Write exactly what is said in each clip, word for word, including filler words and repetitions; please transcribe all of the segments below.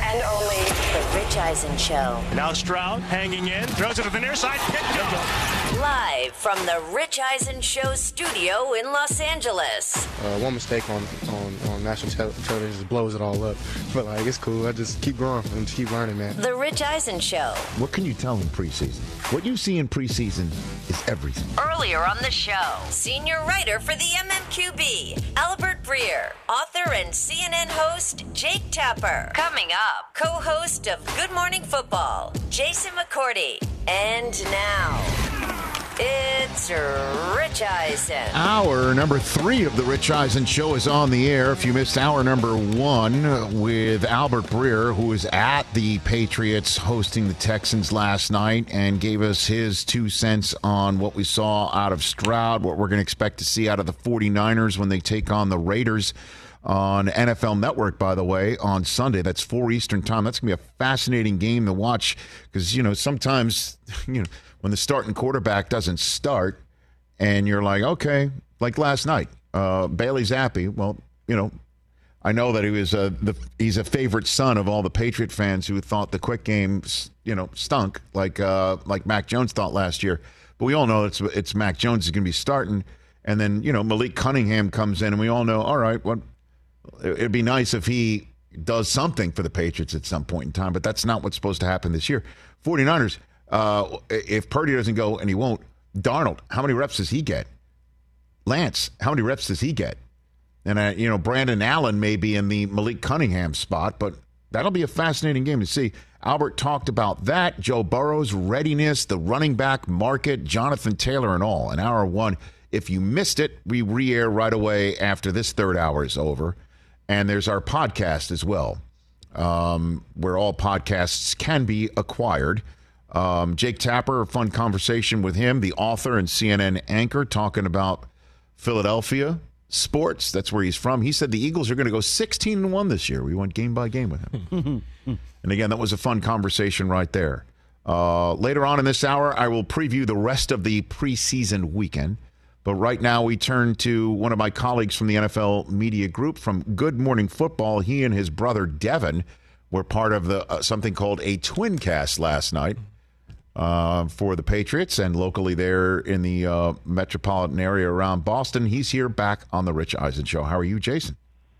and only The Rich Eisen Show. Now Stroud hanging in, throws it to the near side, picked off. Live from the Rich Eisen Show studio in Los Angeles. Uh, one mistake on, on, on national te- television just blows it all up. But, like, it's cool. I just keep growing and keep learning, man. The Rich Eisen Show. What can you tell in preseason? What you see in preseason is everything. Earlier on the show, senior writer for the M M Q B, Albert Breer, author and C N N host, Jake Tapper. Coming up, co-host of Good Morning Football, Jason McCourty. And now, it's Rich Eisen. Hour number three of the Rich Eisen Show is on the air. If you missed hour number one with Albert Breer, who was at the Patriots hosting the Texans last night and gave us his two cents on what we saw out of Stroud, what we're going to expect to see out of the 49ers when they take on the Raiders on N F L Network, by the way, on Sunday. That's four Eastern time. That's going to be a fascinating game to watch because, you know, sometimes, you know, when the starting quarterback doesn't start and you're like, okay, like last night, uh, Bailey Zappi, well, you know, I know that he was a, the, he's a favorite son of all the Patriot fans who thought the quick game, you know, stunk like uh, like Mac Jones thought last year. But we all know it's it's Mac Jones is going to be starting. And then, you know, Malik Cunningham comes in and we all know, all right, what it'd be nice if he does something for the Patriots at some point in time, but that's not what's supposed to happen this year. 49ers, uh, if Purdy doesn't go, and he won't, Darnold, how many reps does he get? Lance, how many reps does he get? And, uh, you know, Brandon Allen may be in the Malik Cunningham spot, but that'll be a fascinating game to see. Albert talked about that, Joe Burrow's readiness, the running back market, Jonathan Taylor and all in hour one. If you missed it, we re-air right away after this third hour is over. And there's our podcast as well, um, where all podcasts can be acquired. Um, Jake Tapper, a fun conversation with him, the author and C N N anchor, talking about Philadelphia sports. That's where he's from. He said the Eagles are going to go sixteen and one this year. We went game by game with him. And again, that was a fun conversation right there. Uh, later on in this hour, I will preview the rest of the preseason weekend. But right now we turn to one of my colleagues from the N F L Media Group from Good Morning Football. He and his brother Devin were part of the uh, something called a twin cast last night uh, for the Patriots and locally there in the uh, metropolitan area around Boston. He's here back on the Rich Eisen Show. How are you, Jason?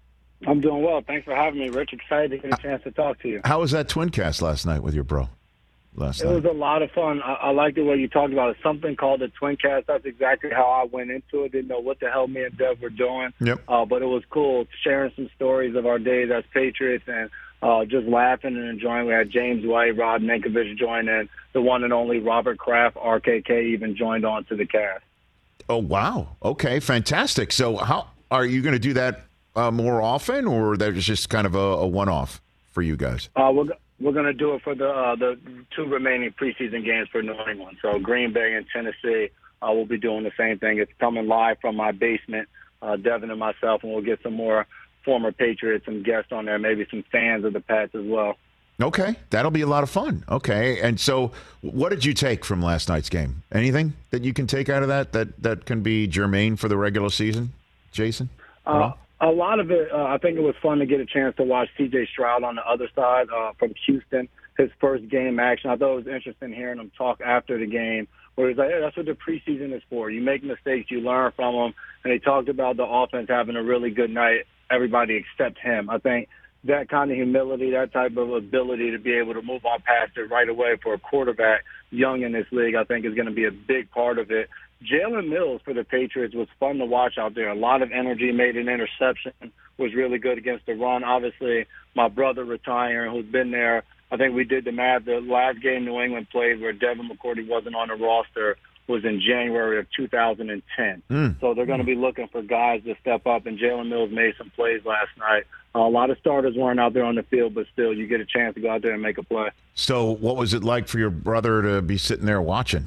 I'm doing well. Thanks for having me, Rich. Excited to get a chance to talk to you. How was that twin cast last night with your bro? Last it night. was a lot of fun. I, I liked the way you talked about it. Something called the Twin Cast. That's exactly how I went into it. Didn't know what the hell me and Dev were doing. Yep. Uh, but it was cool sharing some stories of our days as Patriots and uh, just laughing and enjoying. We had James White, Rod Mankiewicz join in. The one and only Robert Kraft, R K K, even joined on to the cast. Oh, wow. Okay, fantastic. So how are you going to do that uh, more often, or that was just kind of a, a one-off for you guys? Uh, we're We're going to do it for the uh, the two remaining preseason games for New England. So Green Bay and Tennessee, uh, we'll be doing the same thing. It's coming live from my basement, uh, Devin and myself, and we'll get some more former Patriots and guests on there, maybe some fans of the Pats as well. Okay, that'll be a lot of fun. Okay, and so what did you take from last night's game? Anything that you can take out of that that, that can be germane for the regular season, Jason? Uh, a lot of it, uh, I think it was fun to get a chance to watch C J Stroud on the other side uh, from Houston, his first game action. I thought it was interesting hearing him talk after the game, where he's like, hey, that's what the preseason is for. You make mistakes, you learn from them. And he talked about the offense having a really good night, everybody except him. I think that kind of humility, that type of ability to be able to move on past it right away for a quarterback young in this league, I think is going to be a big part of it. Jalen Mills for the Patriots was fun to watch out there. A lot of energy, made an interception, was really good against the run. Obviously, my brother retiring, who's been there, I think we did the math. The last game New England played where Devin McCourty wasn't on the roster was in January of two thousand ten. Mm. So they're going to be looking for guys to step up, and Jalen Mills made some plays last night. Uh, a lot of starters weren't out there on the field, but still, you get a chance to go out there and make a play. So what was it like for your brother to be sitting there watching?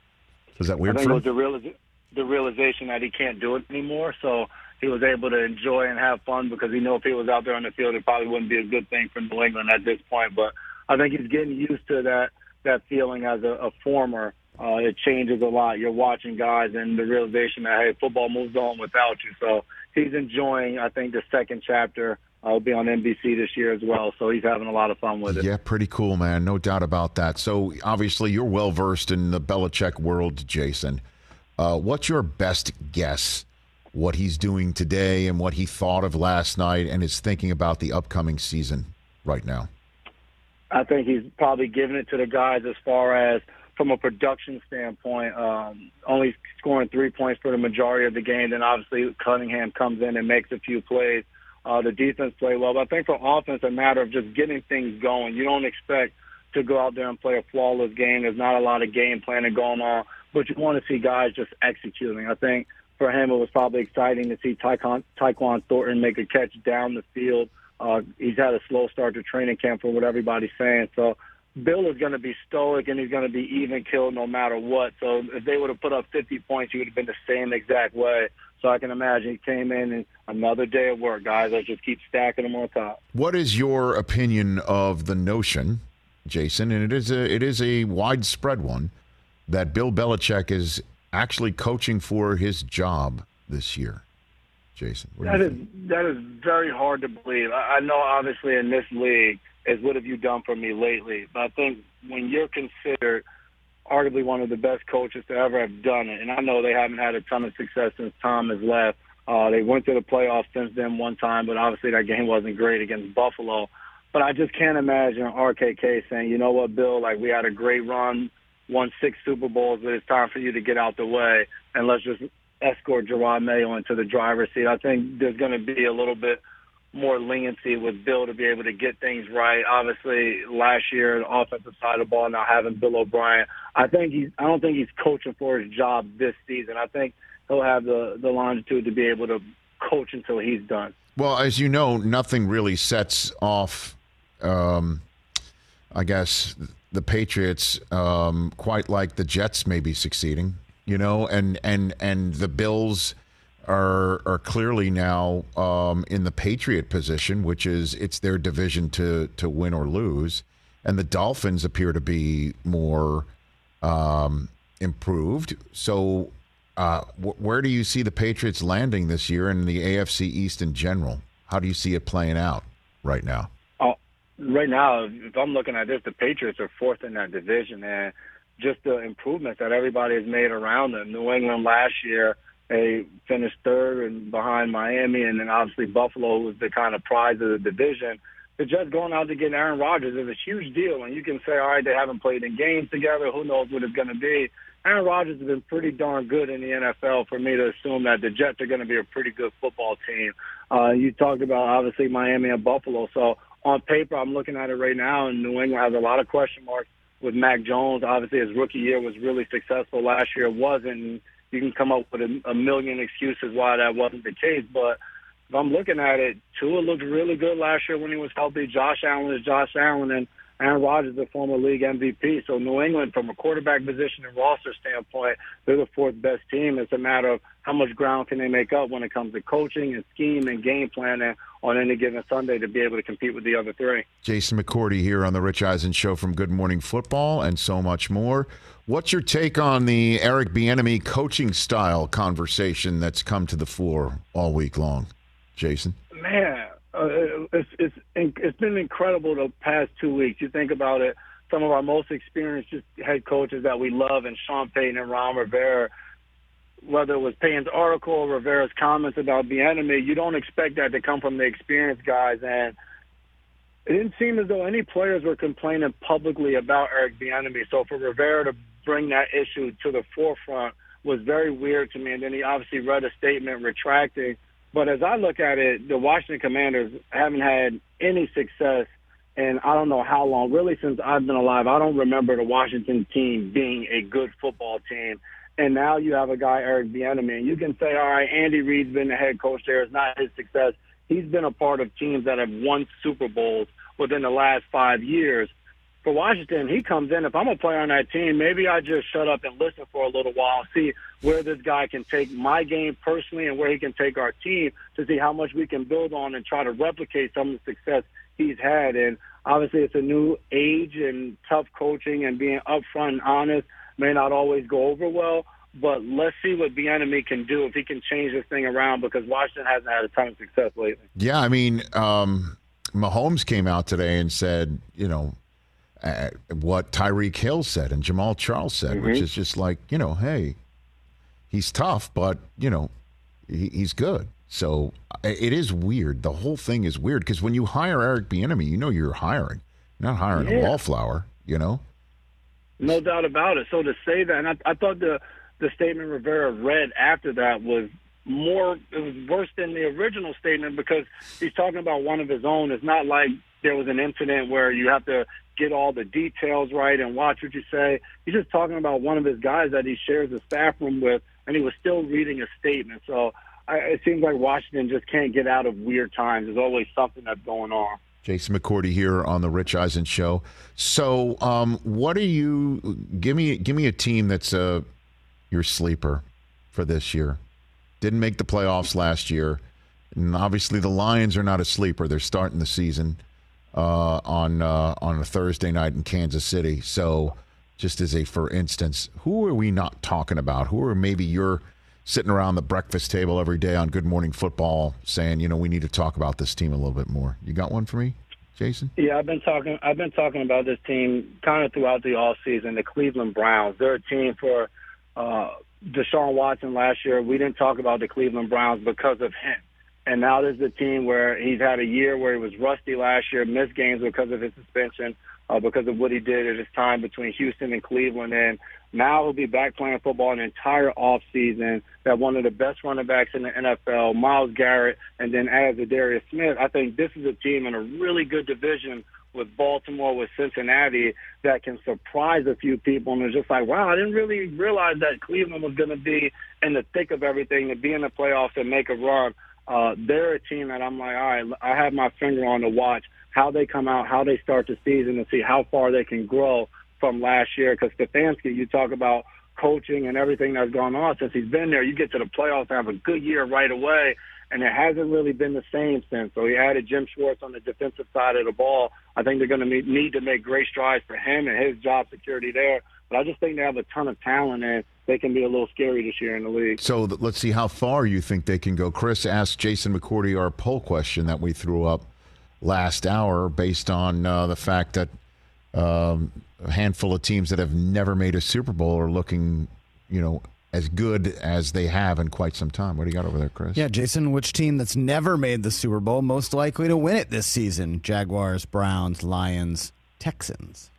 Was that weird I think for it him? was the, realiza- the realization that he can't do it anymore, so he was able to enjoy and have fun because he knew if he was out there on the field, it probably wouldn't be a good thing for New England at this point. But I think he's getting used to that that feeling as a, a former. Uh, it changes a lot. You're watching guys and the realization that, hey, football moves on without you. So he's enjoying, I think, the second chapter Uh, will be on N B C this year as well, so he's having a lot of fun with it. Yeah, pretty cool, man. No doubt about that. So, obviously, you're well-versed in the Belichick world, Jason. Uh, what's your best guess what he's doing today and what he thought of last night and is thinking about the upcoming season right now? I think he's probably giving it to the guys as far as from a production standpoint, um, only scoring three points for the majority of the game. Then, obviously, Cunningham comes in and makes a few plays. Uh, the defense played well. But I think for offense, a matter of just getting things going. You don't expect to go out there and play a flawless game. There's not a lot of game planning going on, but you want to see guys just executing. I think for him it was probably exciting to see Tyquan, Tyquan Thornton make a catch down the field. Uh, he's had a slow start to training camp from what everybody's saying. So Bill is going to be stoic and he's going to be even killed no matter what. So if they would have put up fifty points, he would have been the same exact way. So I can imagine he came in and another day of work, guys. Let's just keep stacking them on top. What is your opinion of the notion, Jason, and it is a it is a widespread one, that Bill Belichick is actually coaching for his job this year? Jason, what do that you is think? that is very hard to believe. I, I know, obviously, in this league, is what have you done for me lately? But I think when you're considered arguably one of the best coaches to ever have done it. And I know they haven't had a ton of success since Tom has left. Uh, they went to the playoffs since then one time, but obviously that game wasn't great against Buffalo. But I just can't imagine R K K saying, you know what, Bill, like we had a great run, won six Super Bowls, but it's time for you to get out the way, and let's just escort Jerod Mayo into the driver's seat. I think there's going to be a little bit more leniency with Bill to be able to get things right. Obviously, last year, the offensive side of the ball, now having Bill O'Brien, I think he's. I don't think he's coaching for his job this season. I think he'll have the, the longitude to be able to coach until he's done. Well, as you know, nothing really sets off, um, I guess, the Patriots um, quite like the Jets may be succeeding, you know, and, and, and the Bills are are clearly now um, in the Patriot position, which is it's their division to to win or lose, and the Dolphins appear to be more um, improved. So, uh, wh- where do you see the Patriots landing this year in the A F C East in general? How do you see it playing out right now? Oh, right now, if I'm looking at this, the Patriots are fourth in that division, and just the improvements that everybody has made around them. New England last year, they finished third and behind Miami, and then obviously Buffalo was the kind of prize of the division. The Jets going out to get Aaron Rodgers is a huge deal, and you can say, all right, they haven't played in games together. Who knows what it's going to be? Aaron Rodgers has been pretty darn good in the N F L for me to assume that the Jets are going to be a pretty good football team. Uh, you talked about, obviously, Miami and Buffalo. So on paper, I'm looking at it right now, and New England has a lot of question marks with Mac Jones. Obviously, his rookie year was really successful. Last year it wasn't. And you can come up with a, a million excuses why that wasn't the case. But if I'm looking at it, Tua looked really good last year when he was healthy. Josh Allen is Josh Allen, and Aaron Rodgers is a former league M V P. So New England, from a quarterback position and roster standpoint, they're the fourth best team. It's a matter of how much ground can they make up when it comes to coaching and scheme and game planning on any given Sunday to be able to compete with the other three. Jason McCourty here on the Rich Eisen Show from Good Morning Football and so much more. What's your take on the Eric Bieniemy coaching style conversation that's come to the fore all week long, Jason? Man, uh, it's, it's it's been incredible the past two weeks. You think about it, some of our most experienced head coaches that we love, and Sean Payton and Ron Rivera, whether it was Payton's article or Rivera's comments about Bieniemy, you don't expect that to come from the experienced guys. And it didn't seem as though any players were complaining publicly about Eric Bieniemy. So for Rivera to bring that issue to the forefront was very weird to me. And then he obviously read a statement retracting. But as I look at it, the Washington Commanders haven't had any success in I don't know how long, really since I've been alive. I don't remember the Washington team being a good football team. And now you have a guy, Eric Bieniemy, and you can say, all right, Andy Reid's been the head coach there. It's not his success. He's been a part of teams that have won Super Bowls within the last five years. For Washington, he comes in. If I'm a player on that team, maybe I just shut up and listen for a little while, see where this guy can take my game personally and where he can take our team to see how much we can build on and try to replicate some of the success he's had. And obviously it's a new age, and tough coaching and being upfront and honest may not always go over well. But let's see what Bieniemy can do if he can change this thing around, because Washington hasn't had a ton of success lately. Yeah, I mean, um, Mahomes came out today and said, you know, uh, what Tyreek Hill said and Jamal Charles said, mm-hmm. which is just like, you know, hey, he's tough, but, you know, he, he's good. So it is weird. The whole thing is weird because when you hire Eric Bieniemy, you know you're hiring. You're not hiring yeah. a wallflower, you know? No doubt about it. So to say that, and I, I thought the, the statement Rivera read after that was more, it was worse than the original statement because he's talking about one of his own. It's not like there was an incident where you have to get all the details right and watch what you say. He's just talking about one of his guys that he shares a staff room with, and he was still reading a statement. So I, it seems like Washington just can't get out of weird times. There's always something that's going on. Jason McCourty here on the Rich Eisen Show. So, um, what are you? Give me, give me a team that's uh, your sleeper for this year. Didn't make the playoffs last year, and obviously the Lions are not a sleeper. They're starting the season uh, on uh, on a Thursday night in Kansas City. So, just as a for instance, who are we not talking about? Who are maybe you're sitting around the breakfast table every day on Good Morning Football saying, you know, we need to talk about this team a little bit more. You got one for me, Jason? Yeah, I've been talking I've been talking about this team kind of throughout the offseason, the Cleveland Browns. They're a team for uh, Deshaun Watson last year. We didn't talk about the Cleveland Browns because of him. And now there's a team where he's had a year where he was rusty last year, missed games because of his suspension, uh, because of what he did at his time between Houston and Cleveland. And now he'll be back playing football an entire offseason. That one of the best running backs in the N F L, Myles Garrett, and then adds Darius Smith. I think this is a team in a really good division with Baltimore, with Cincinnati, that can surprise a few people. And it's just like, wow, I didn't really realize that Cleveland was going to be in the thick of everything, to be in the playoffs and make a run. Uh, they're a team that I'm like, all right, I have my finger on to watch how they come out, how they start the season, and see how far they can grow from last year. Because Stefanski, you talk about coaching and everything that's gone on since he's been there. You get to the playoffs and have a good year right away, and it hasn't really been the same since. So he added Jim Schwartz on the defensive side of the ball. I think they're going to need to make great strides for him and his job security there. But I just think they have a ton of talent, and they can be a little scary this year in the league. So let's see how far you think they can go. Chris asked Jason McCourty our poll question that we threw up last hour based on uh, the fact that um, a handful of teams that have never made a Super Bowl are looking, you know, as good as they have in quite some time. What do you got over there, Chris? Yeah, Jason, which team that's never made the Super Bowl most likely to win it this season? Jaguars, Browns, Lions, Texans.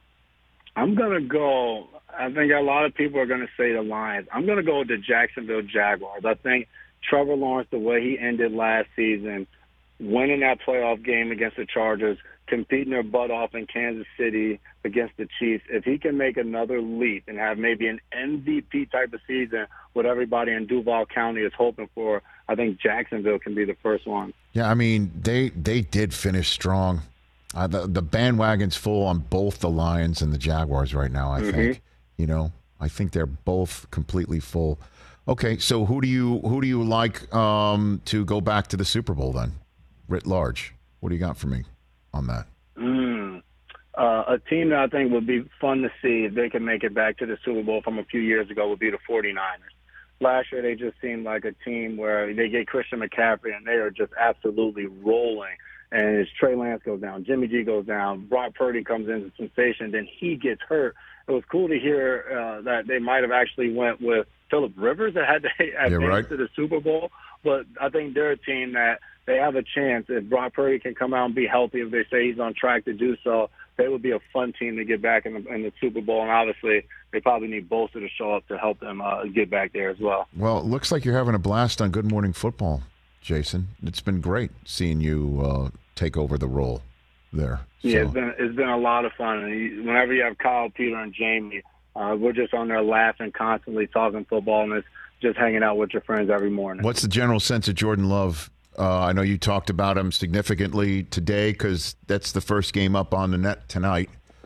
I'm going to go, I think a lot of people are going to say the Lions. I'm going to go with the Jacksonville Jaguars. I think Trevor Lawrence, the way he ended last season, winning that playoff game against the Chargers, competing their butt off in Kansas City against the Chiefs, if he can make another leap and have maybe an M V P type of season, what everybody in Duval County is hoping for, I think Jacksonville can be the first one. Yeah, I mean, they they did finish strong. Uh, the, the bandwagon's full on both the Lions and the Jaguars right now, I mm-hmm. think. You know, I think they're both completely full. Okay, so who do you who do you like um, to go back to the Super Bowl then, writ large? What do you got for me on that? Mm. Uh, a team that I think would be fun to see if they can make it back to the Super Bowl from a few years ago would be the 49ers. Last year, they just seemed like a team where they get Christian McCaffrey, and they are just absolutely rolling. And as Trey Lance goes down, Jimmy G goes down, Brock Purdy comes in as a sensation, then he gets hurt. It was cool to hear uh, that they might have actually went with Phillip Rivers that had to advance yeah, right. to the Super Bowl. But I think they're a team that they have a chance. If Brock Purdy can come out and be healthy, if they say he's on track to do so, they would be a fun team to get back in the, in the Super Bowl. And obviously, they probably need Bosa to show up to help them uh, get back there as well. Well, it looks like you're having a blast on Good Morning Football, Jason. It's been great seeing you uh, take over the role there. So. Yeah, it's been it's been a lot of fun. And whenever you have Kyle, Peter, and Jamie, uh, we're just on there laughing constantly, talking football, and it's just hanging out with your friends every morning. What's the general sense of Jordan Love? Uh, I know you talked about him significantly today because that's the first game up on the net tonight.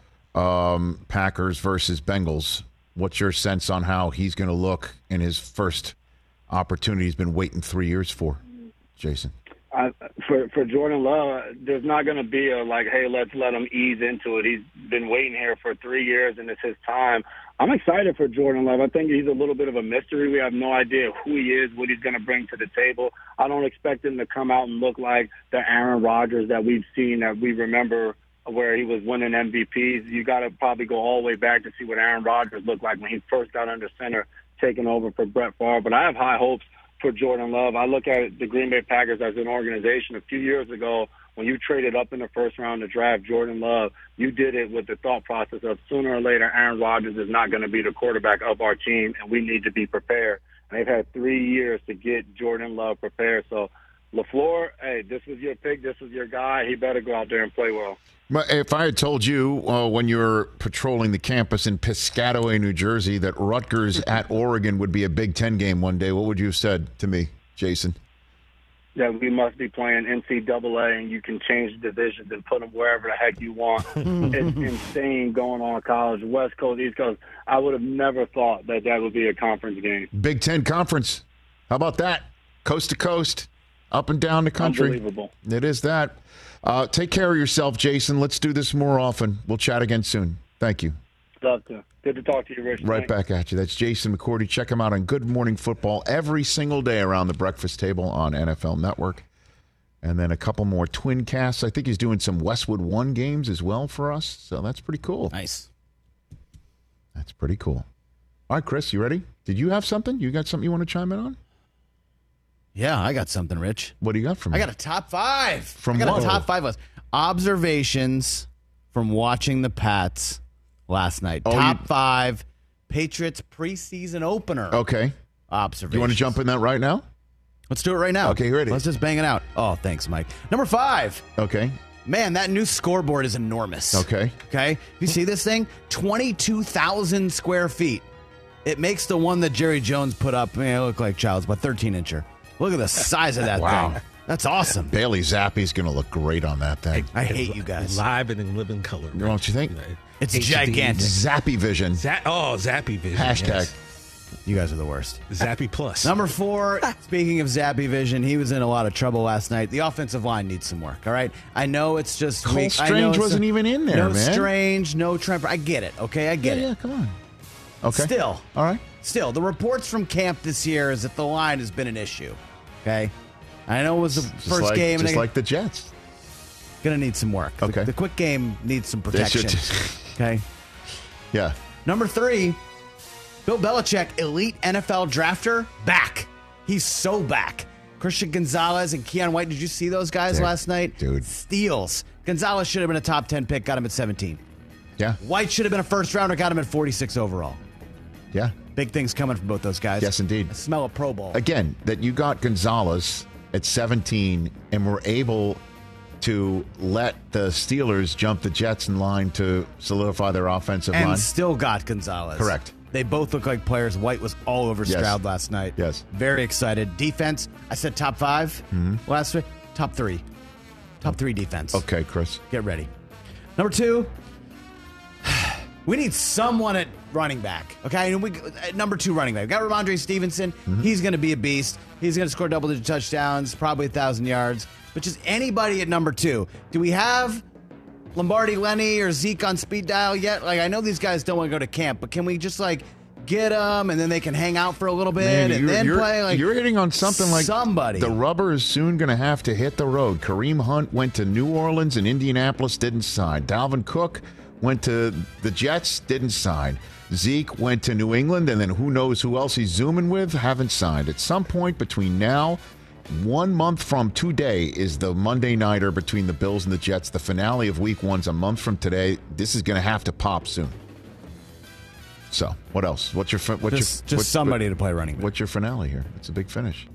Um, Packers versus Bengals. What's your sense on how he's going to look in his first opportunity he's been waiting three years for, Jason? I, for for Jordan Love, there's not going to be a like, hey, let's let him ease into it. He's been waiting here for three years, and it's his time. I'm excited for Jordan Love. I think he's a little bit of a mystery. We have no idea who he is, what he's going to bring to the table. I don't expect him to come out and look like the Aaron Rodgers that we've seen, that we remember where he was winning M V Ps. You got to probably go all the way back to see what Aaron Rodgers looked like when he first got under center, taking over for Brett Favre. But I have high hopes for Jordan Love. I look at the Green Bay Packers as an organization. A few years ago, when you traded up in the first round to draft Jordan Love, you did it with the thought process of sooner or later Aaron Rodgers is not going to be the quarterback of our team, and we need to be prepared. And they've had three years to get Jordan Love prepared. So, LaFleur, hey, this was your pick. This was your guy. He better go out there and play well. If I had told you uh, when you were patrolling the campus in Piscataway, New Jersey, that Rutgers at Oregon would be a Big Ten game one day, what would you have said to me, Jason? That we must be playing N C double A and you can change divisions and put them wherever the heck you want. It's insane going on in college, West Coast, East Coast. I would have never thought that that would be a conference game. Big Ten Conference. How about that? Coast to coast, up and down the country. Unbelievable. It is that. Uh, take care of yourself, Jason. Let's do this more often. We'll chat again soon. Thank you. Love to. Good to talk to you, Rich. Right Thanks. back at you. That's Jason McCourty. Check him out on Good Morning Football every single day around the breakfast table on N F L Network. And then a couple more twin casts. I think he's doing some Westwood One games as well for us. So that's pretty cool. Nice. That's pretty cool. All right, Chris, you ready? Did you have something? You got something you want to chime in on? Yeah, I got something, Rich. What do you got from me? I got a top five. From I got what? a top five list. Observations from watching the Pats last night. Oh, top you- five Patriots preseason opener. Okay. Observations. Do you want to jump in that right now? Let's do it right now. Okay, ready. Let's just bang it out. Oh, thanks, Mike. Number five. Okay. Man, that new scoreboard is enormous. Okay. Okay. You see this thing? twenty-two thousand square feet. It makes the one that Jerry Jones put up, man, it look like child's, but thirteen incher. Look at the size of that Wow. thing. That's awesome. Bailey Zappi's going to look great on that thing. I hate you guys. Live and in living color. Don't you think? It's H D. gigantic. Zappy Vision. Za- oh, Zappy Vision. Hashtag. yes. You guys are the worst. Zappy Plus. Number four, speaking of Zappy Vision, he was in a lot of trouble last night. The offensive line needs some work, all right? I know it's just Cole weak. I know Strange it's wasn't a- even in there, no man. Strange, no Tremper. I get it, okay? I get yeah, it. yeah, come on. Okay. Still, All right. still, the reports from camp this year is that the line has been an issue, okay? I know it was the Just first like, game. and Just they're like the Jets. going to need some work. The- Okay. The, quick game needs some They should protection, just- okay? Yeah. Number three, Bill Belichick, elite N F L drafter, back. He's so back. Christian Gonzalez and Keon White, did you see those guys Dude, last night? dude. Steals. Gonzalez should have been a top ten pick, got him at seventeen. Yeah. White should have been a first rounder, got him at forty-six overall. Yeah. Big things coming from both those guys. Yes, indeed. I smell a Pro Bowl. Again, that you got Gonzalez at seventeen and were able to let the Steelers jump the Jets in line to solidify their offensive and line. still got Gonzalez. Correct. They both look like players. White was all over Yes. Stroud last night. Yes. Very excited. Defense, I said top five Mm-hmm. last week. Top three. Top three defense. Okay, Chris. Get ready. Number two, we need someone at running back. Okay, and we at number two running back. We got Ramondre Stevenson. Mm-hmm. He's going to be a beast. He's going to score double-digit touchdowns, probably a thousand yards. But just anybody at number two. Do we have Lombardi, Lenny, or Zeke on speed dial yet? Like, I know these guys don't want to go to camp, but can we just like get them and then they can hang out for a little bit Man, and you're, then you're- play? Like you're hitting on something like somebody. The rubber is soon going to have to hit the road. Kareem Hunt went to New Orleans and Indianapolis, didn't sign. Dalvin Cook went to the Jets, didn't sign. Zeke went to New England, and then who knows who else he's zooming with, haven't signed. At some point between now, one month from today is the Monday nighter between the Bills and the Jets. The finale of week one's a month from today. This is going to have to pop soon. So, what else? What's your fi- what's just your just what- somebody what- to play running back. What's your finale here? It's a big finish.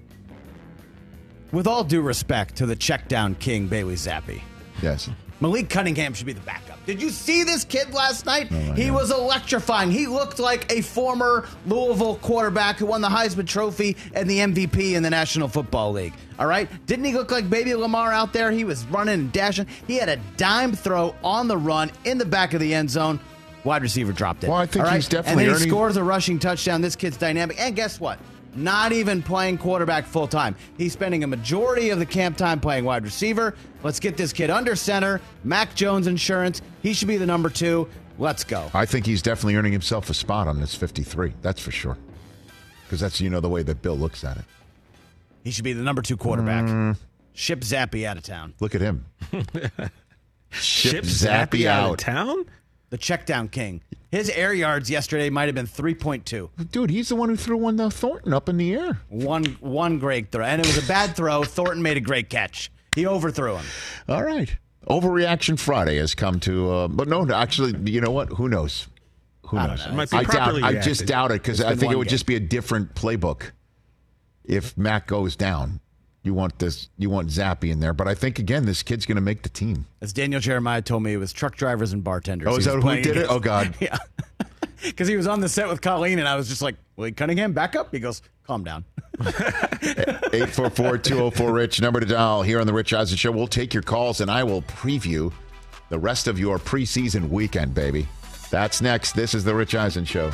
With all due respect to the check down king Bailey Zappi, Yes. Malik Cunningham should be the backup. Did you see this kid last night? Oh, I he know. was electrifying. He looked like a former Louisville quarterback who won the Heisman Trophy and the M V P in the National Football League. All right? Didn't he look like baby Lamar out there? He was running and dashing. He had a dime throw on the run in the back of the end zone. Wide receiver dropped it. Well, I think All right? he's definitely And then he earning- scores a rushing touchdown. This kid's dynamic. And guess what? not even playing quarterback full time. He's spending a majority of the camp time playing wide receiver. Let's get this kid under center. Mac Jones insurance. He should be the number two. Let's go. I think he's definitely earning himself a spot on this fifty-three. That's for sure. Because that's, you know, the way that Bill looks at it. He should be the number two quarterback. Mm. Ship Zappy out of town. Look at him. Ship Zappy out of town? The check down king. His air yards yesterday might have been three point two. Dude, he's the one who threw one to Thornton up in the air. One one great throw. And it was a bad throw. Thornton made a great catch. He overthrew him. All right. Overreaction Friday has come to, uh, but no, actually, you know what? Who knows? Who I knows? Know. It might be I, doubt, I reacted. just doubt it because I think it would game. just be a different playbook if Mac goes down. You want this, you want Zappy in there, but I think again, this kid's going to make the team. As Daniel Jeremiah told me, it was truck drivers and bartenders. Oh, is that who did it? Oh, God. Yeah. Because he was on the set with Colleen, and I was just like, Wait, Cunningham, back up? He goes, calm down. eight four four, two oh four, RICH, number to dial here on the Rich Eisen Show. We'll take your calls, and I will preview the rest of your preseason weekend, baby. That's next. This is the Rich Eisen Show.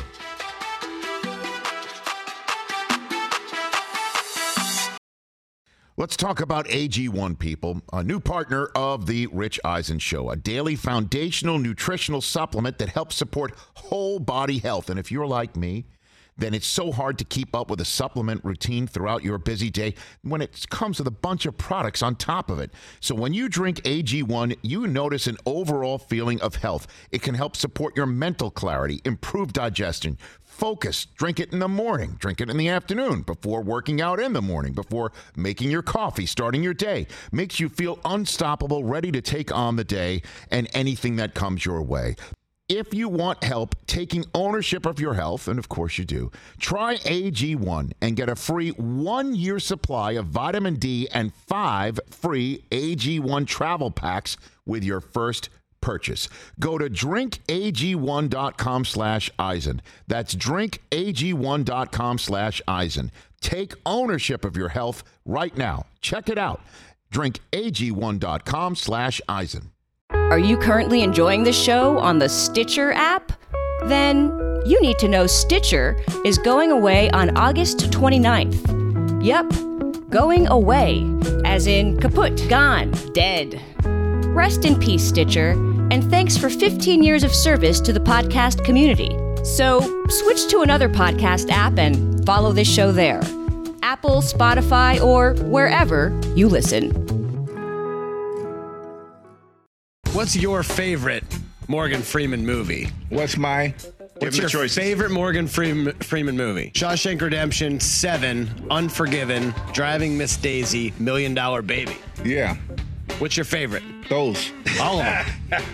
Let's talk about A G one, people, a new partner of the Rich Eisen Show, a daily foundational nutritional supplement that helps support whole body health. And if you're like me, then it's so hard to keep up with a supplement routine throughout your busy day when it comes with a bunch of products on top of it. So when you drink A G one, you notice an overall feeling of health. It can help support your mental clarity, improve digestion, focus. Drink it in the morning. Drink it in the afternoon, before working out in the morning, before making your coffee, starting your day. Makes you feel unstoppable, ready to take on the day and anything that comes your way. If you want help taking ownership of your health, and of course you do, try A G one and get a free one-year supply of vitamin D and five free A G one travel packs with your first purchase. Go to drink A G one dot com slash Eisen. That's drink A G one dot com slash Eisen. Take ownership of your health right now. Check it out. drink A G one dot com slash Eisen. Are you currently enjoying the show on the Stitcher app? Then you need to know Stitcher is going away on August twenty-ninth. Yep, going away, as in kaput, gone, dead. Rest in peace, Stitcher, and thanks for fifteen years of service to the podcast community. So switch to another podcast app and follow this show there. Apple, Spotify, or wherever you listen. What's your favorite Morgan Freeman movie? What's my? What's your choices. favorite Morgan Freeman, Freeman movie? Shawshank Redemption, Seven, Unforgiven, Driving Miss Daisy, Million Dollar Baby. Yeah. What's your favorite? Those. All of them.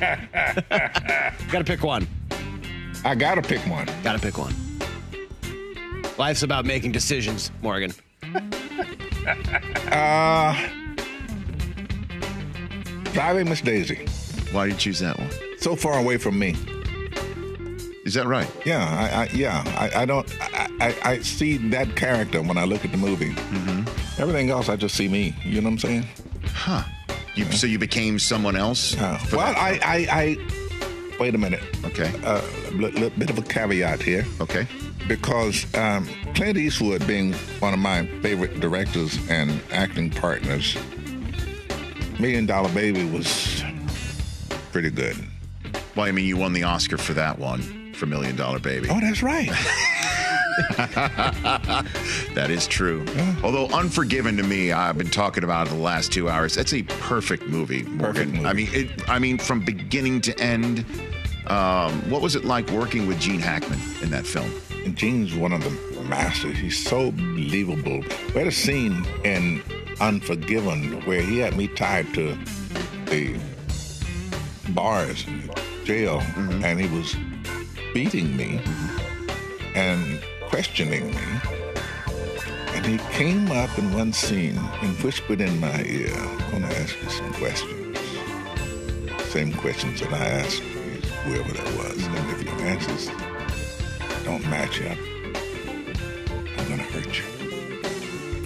Gotta pick one. I gotta pick one. Gotta pick one. Life's about making decisions, Morgan. uh, Driving Miss Daisy. Why did you choose that one? So far away from me. Is that right? Yeah, I, I yeah, I, I don't. I, I, I see that character when I look at the movie. Mm-hmm. Everything else, I just see me. You know what I'm saying? Huh? You, so you became someone else? Uh, well, I, I, I. Wait a minute. Okay. Uh, a little bit of a caveat here. Okay. Because um, Clint Eastwood, being one of my favorite directors and acting partners, Million Dollar Baby was pretty good. Well, I mean, you won the Oscar for that one, for Million Dollar Baby. Oh, that's right. That is true. Yeah. Although Unforgiven, to me, I've been talking about it the last two hours. That's a perfect movie, Morgan. Perfect movie. I mean, it, I mean, from beginning to end. Um, what was it like working with Gene Hackman in that film? And Gene's one of the masters. He's so believable. We had a scene in Unforgiven where he had me tied to the bars in jail, mm-hmm. and he was beating me mm-hmm. and questioning me. And he came up in one scene and whispered in my ear, I'm going to ask you some questions. Same questions that I asked whoever that was. And if your answers don't match up, I'm going to hurt you.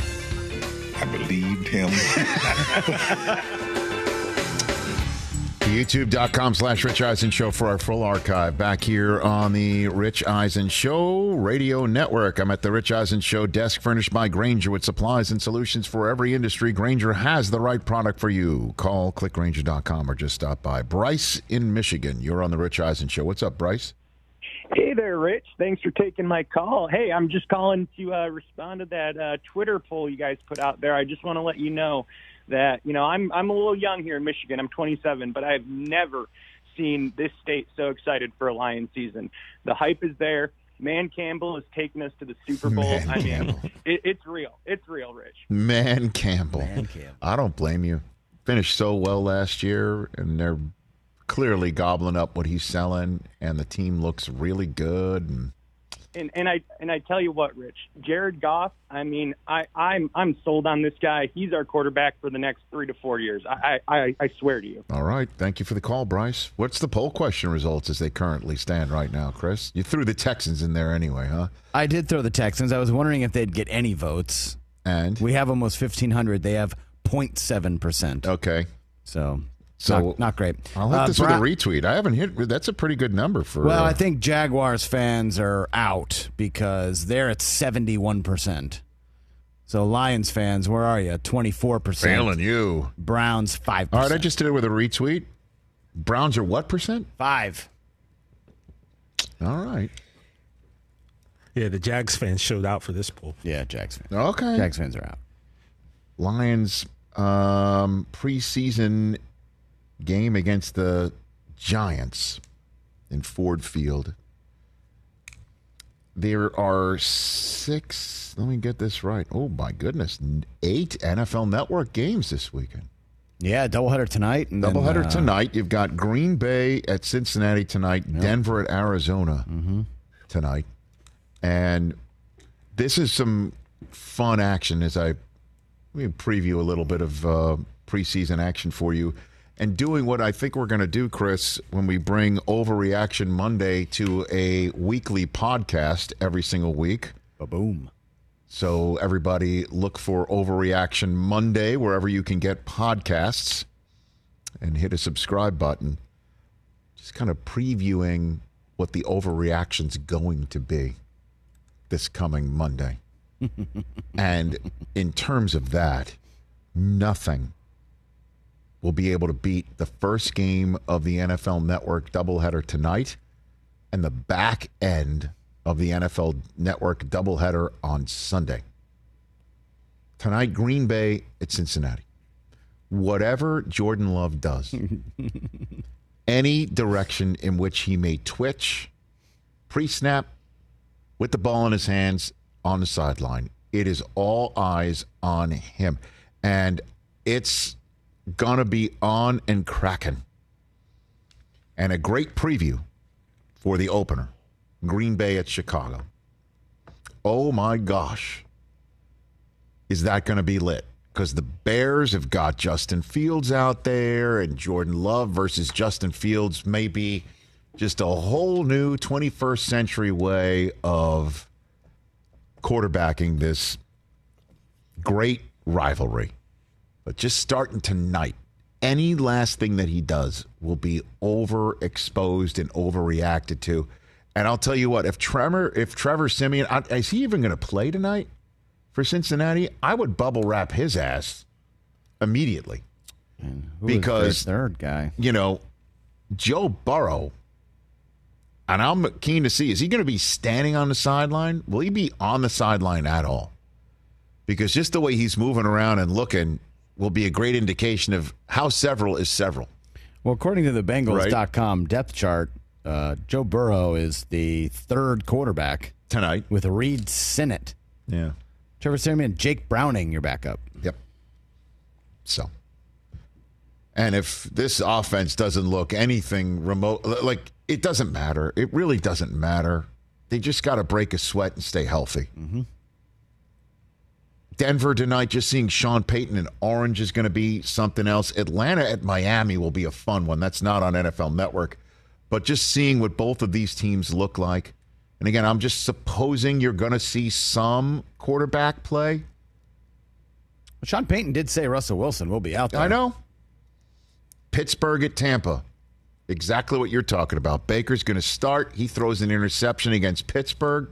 I believed him. He YouTube.com slash Rich Eisen Show for our full archive. Back here on the Rich Eisen Show Radio Network. I'm at the Rich Eisen Show desk furnished by Grainger with supplies and solutions for every industry. Grainger has the right product for you. Call click grainger dot com or just stop by. Bryce in Michigan. You're on the Rich Eisen Show. What's up, Bryce? Hey there, Rich. Thanks for taking my call. Hey, I'm just calling to uh, respond to that uh, Twitter poll you guys put out there. I just want to let you know that, you know, I'm I'm a little young here in Michigan. I'm twenty-seven, but I've never seen this state so excited for a Lions season. The hype is there. Man Campbell is taking us to the Super Bowl. Man I mean, Campbell. it, it's real. It's real, Rich. Man Campbell. Man Campbell. I don't blame you. Finished so well last year, and they're clearly gobbling up what he's selling, and the team looks really good. And And and I and I tell you what, Rich, Jared Goff. I mean, I I'm I'm sold on this guy. He's our quarterback for the next three to four years. I I, I swear to you. All right, thank you for the call, Bryce. What's the poll question results as they currently stand right now, Chris? You threw the Texans in there anyway, huh? I did throw the Texans. I was wondering if they'd get any votes. And we have almost fifteen hundred. They have zero point seven percent. Okay, so. So not, not great. I'll hit Uh, this Brown- with a retweet. I haven't hit. That's a pretty good number for. Well, uh, I think Jaguars fans are out because they're at seventy-one percent. So Lions fans, where are you? twenty-four percent. failing you. Browns, five All percent. right, I just did it with a retweet. Browns are what percent? Five. All right. Yeah, the Jags fans showed out for this poll. Yeah, Jags fans. Okay. Jags fans are out. Lions um, preseason game against the Giants in Ford Field. There are six, let me get this right. Oh, my goodness. Eight N F L Network games this weekend. Yeah, doubleheader tonight. And Doubleheader then, uh, tonight. You've got Green Bay at Cincinnati tonight, Yep. Denver at Arizona Mm-hmm. tonight. And this is some fun action as I let me preview a little bit of uh, preseason action for you. And doing what I think we're going to do, Chris, when we bring Overreaction Monday to a weekly podcast every single week. Ba-boom. So everybody look for Overreaction Monday wherever you can get podcasts and hit a subscribe button. Just kind of previewing what the overreaction's going to be this coming Monday. And in terms of that, nothing will be able to beat the first game of the N F L Network doubleheader tonight and the back end of the N F L Network doubleheader on Sunday. Tonight, Green Bay at Cincinnati. Whatever Jordan Love does, any direction in which he may twitch, pre-snap, with the ball in his hands on the sideline, it is all eyes on him. And it's going to be on and cracking. And a great preview for the opener, Green Bay at Chicago. Oh, my gosh. Is that going to be lit? Because the Bears have got Justin Fields out there, and Jordan Love versus Justin Fields may be just a whole new twenty-first century way of quarterbacking this great rivalry. But just starting tonight, any last thing that he does will be overexposed and overreacted to. And I'll tell you what, if Trevor, if Trevor Siemian, is he even going to play tonight for Cincinnati? I would bubble wrap his ass immediately. Who Because is their third guy? You know, Joe Burrow, and I'm keen to see, is he going to be standing on the sideline? Will he be on the sideline at all? Because just the way he's moving around and looking will be a great indication of how several is several. Well, according to the Bengals dot com depth chart, uh, Joe Burrow is the third quarterback tonight with Reed Sinnett. Yeah. Trevor Siemian, Jake Browning, your backup. Yep. So. And if this offense doesn't look anything remote, like, it doesn't matter. It really doesn't matter. They just got to break a sweat and stay healthy. Mm-hmm. Denver tonight, just seeing Sean Payton in orange is going to be something else. Atlanta at Miami will be a fun one. That's not on N F L Network. But just seeing what both of these teams look like. And again, I'm just supposing you're going to see some quarterback play. Well, Sean Payton did say Russell Wilson will be out there. I know. Pittsburgh at Tampa. Exactly what you're talking about. Baker's going to start. He throws an interception against Pittsburgh,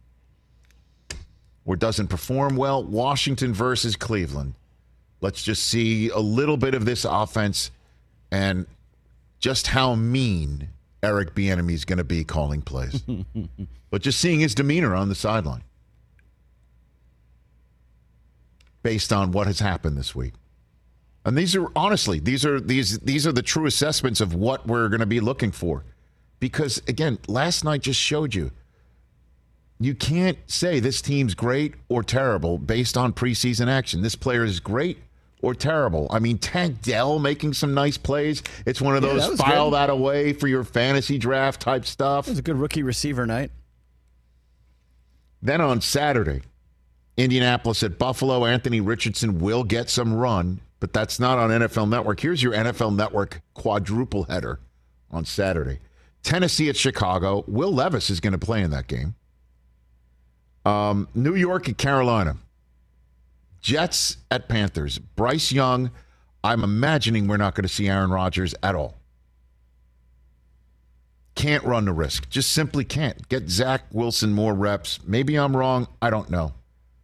or doesn't perform well. Washington versus Cleveland. Let's just see a little bit of this offense and just how mean Eric Bieniemy is going to be calling plays. But just seeing his demeanor on the sideline based on what has happened this week. And these are, honestly, these are these these are the true assessments of what we're going to be looking for. Because, again, last night just showed you, you can't say this team's great or terrible based on preseason action. This player is great or terrible. I mean, Tank Dell making some nice plays. It's one of Yeah, those that was file good. that away for your fantasy draft type stuff. It was a good rookie receiver night. Then on Saturday, Indianapolis at Buffalo. Anthony Richardson will get some run, but that's not on N F L Network. Here's your N F L Network quadruple header on Saturday. Tennessee at Chicago. Will Levis is going to play in that game. Um, New York at Carolina. Jets at Panthers. Bryce Young. I'm imagining we're not going to see Aaron Rodgers at all. Can't run the risk. Just simply can't. Get Zach Wilson more reps. Maybe I'm wrong. I don't know.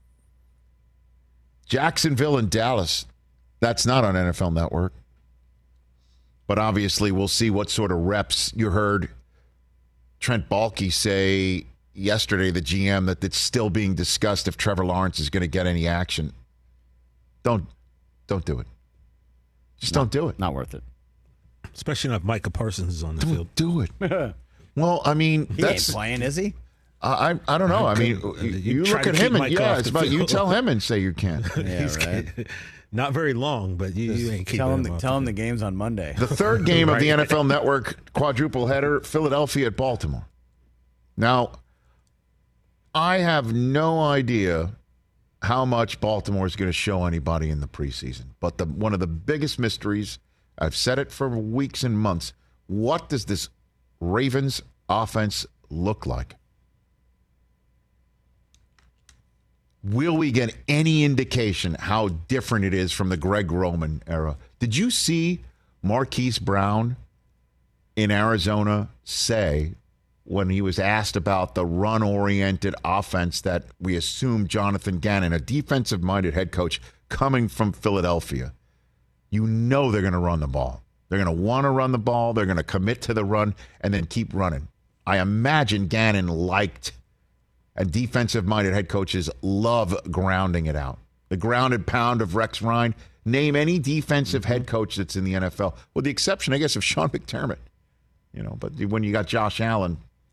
Jacksonville and Dallas. That's not on N F L Network. But obviously we'll see what sort of reps. You heard Trent Baalke say yesterday, the G M, that it's still being discussed if Trevor Lawrence is going to get any action. Don't don't do it. Just No, don't do it. Not worth it. Especially not if Micah Parsons is on the Don't field. do it. Well, I mean, He that's ain't playing, is he? I I, I don't know. I mean, You you, try look to at keep him and Mike yeah, off it's the about you field. tell him and say you can't. Yeah, He's right. not very long, but you, you ain't keeping Tell him, him the, off tell the him the field. game's on Monday. The third game of the Right. N F L Network quadruple header, Philadelphia at Baltimore. Now, I have no idea how much Baltimore is going to show anybody in the preseason. But the one of the biggest mysteries, I've said it for weeks and months, what does this Ravens offense look like? Will we get any indication how different it is from the Greg Roman era? Did you see Marquise Brown in Arizona say, when he was asked about the run-oriented offense that we assume Jonathan Gannon, a defensive-minded head coach coming from Philadelphia, you know they're going to run the ball. They're going to want to run the ball. They're going to commit to the run and then keep running. I imagine Gannon liked, and defensive-minded head coaches love grounding it out. The grounded pound of Rex Ryan. Name any defensive head coach that's in the N F L, with the exception, I guess, of Sean McDermott. You know, but when you got Josh Allen.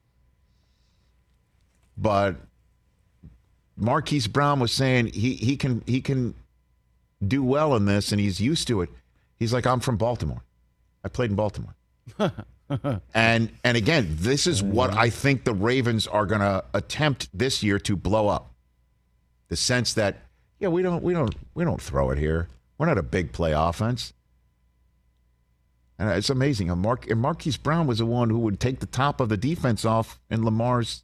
But Marquise Brown was saying he he can he can do well in this, and he's used to it. He's like, I'm from Baltimore. I played in Baltimore. and and again, this is what I think the Ravens are going to attempt this year to blow up. The sense that, yeah, we don't we don't we don't throw it here. We're not a big play offense. And it's amazing. And Mark and Marquise Brown was the one who would take the top of the defense off in Lamar's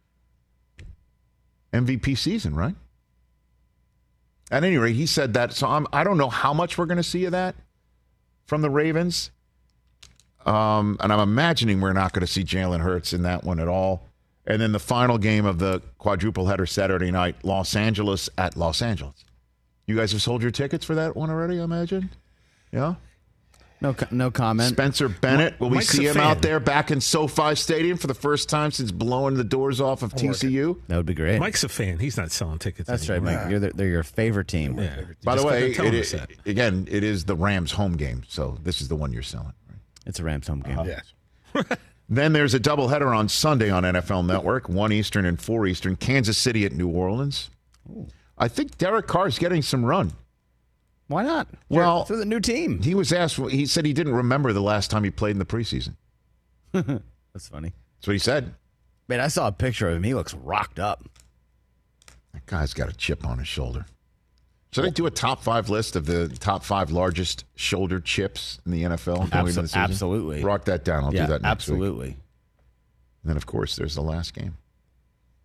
M V P season, right? At any rate, he said that. So I'm, I don't know how much we're going to see of that from the Ravens. Um, and I'm imagining we're not going to see Jalen Hurts in that one at all. And then the final game of the quadruple header Saturday night, Los Angeles at Los Angeles. You guys have sold your tickets for that one already, I imagine? Yeah? No, co- no comment. Spencer Bennett, will we Mike's see a him fan. out there back in SoFi Stadium for the first time since blowing the doors off of T C U? That would be great. Mike's a fan. He's not selling tickets. That's right, anymore. Mike. You're the, they're your favorite team. Yeah. By the Just way, keep telling it, us it, that. again, it is the Rams home game, so this is the one you're selling. Right? It's a Rams home game. Yes. Then there's a doubleheader on Sunday on N F L Network, one Eastern and four Eastern, Kansas City at New Orleans. Ooh. I think Derek Carr's getting some run. Why not? Well, for the new team. He was asked, he said he didn't remember the last time he played in the preseason. That's funny. That's what he said. Man, I saw a picture of him. He looks rocked up. That guy's got a chip on his shoulder. Should I do a top five list of the top five largest shoulder chips in the N F L? going Abso- into the season? absolutely. Rock that down. I'll yeah, do that next absolutely. week. And then, of course, there's the last game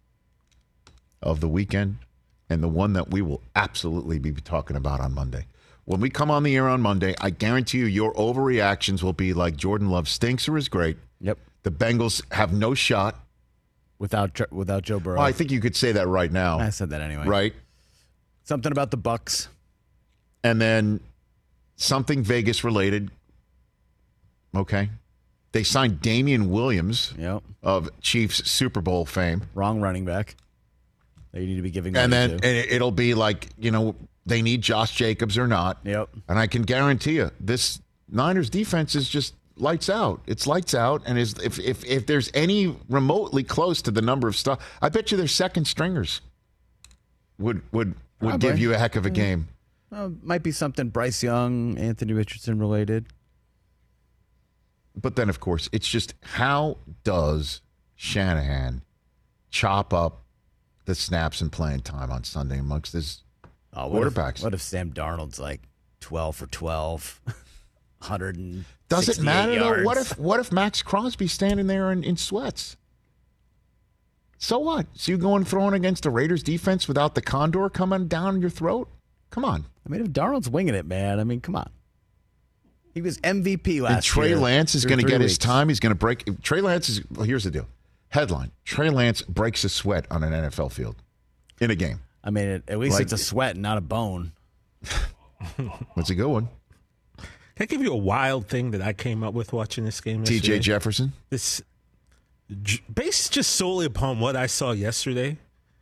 of the weekend and the one that we will absolutely be talking about on Monday. when we come on the air on Monday, I guarantee you your overreactions will be like Jordan Love stinks or is great. Yep. The Bengals have no shot. Without without Joe Burrow. Well, I think you could say that right now. I said that anyway. Right? Something about the Bucks. And then something Vegas related. Okay. They signed Damian Williams yep. of Chiefs Super Bowl fame. Wrong running back. They need to be giving And then to. it'll be like, you know, they need Josh Jacobs or not. Yep. And I can guarantee you, this Niners defense is just lights out. It's lights out. And is if, if, if there's any remotely close to the number of stuff, I bet you their second stringers would would, would give you a heck of a game. Well, might be something Bryce Young, Anthony Richardson related. But then, of course, it's just how does Shanahan chop up the snaps and playing time on Sunday amongst his oh, what quarterbacks? If, what if Sam Darnold's like twelve for twelve, one hundred Does it matter yards? though? What if what if Max Crosby's standing there in, in sweats? So what? So you going throwing against the Raiders defense without the condor coming down your throat? Come on. I mean, if Darnold's winging it, man, I mean, come on. He was M V P last and Trey year. Lance is going to get weeks. his time. He's going to break. Trey Lance is. Well, here's the deal. Headline: Trey Lance breaks a sweat on an N F L field in a game. I mean, it, at least like, it's a sweat, and not a bone. What's a good one? Can I give you a wild thing that I came up with watching this game T yesterday? J Jefferson. This based just solely upon what I saw yesterday.